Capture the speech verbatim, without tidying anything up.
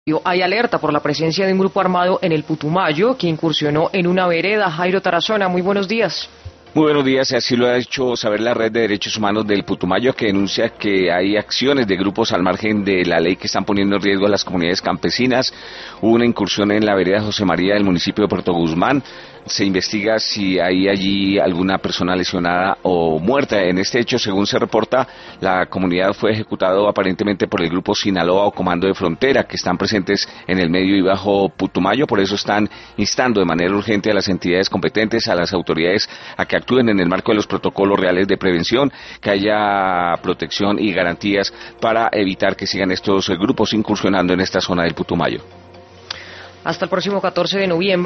Hay alerta por la presencia de un grupo armado en el Putumayo que incursionó en una vereda. Jairo Tarazona, muy buenos días. Muy buenos días, así lo ha hecho saber la Red de Derechos Humanos del Putumayo, que denuncia que hay acciones de grupos al margen de la ley que están poniendo en riesgo a las comunidades campesinas. Hubo una incursión en la vereda José María del municipio de Puerto Guzmán. Se investiga si hay allí alguna persona lesionada o muerta. En este hecho, según se reporta, la comunidad fue ejecutada aparentemente por el grupo Sinaloa o Comando de Frontera, que están presentes en el medio y bajo Putumayo. Por eso están instando de manera urgente a las entidades competentes, a las autoridades, a que actúen en el marco de los protocolos reales de prevención, que haya protección y garantías para evitar que sigan estos grupos incursionando en esta zona del Putumayo. Hasta el próximo catorce de noviembre.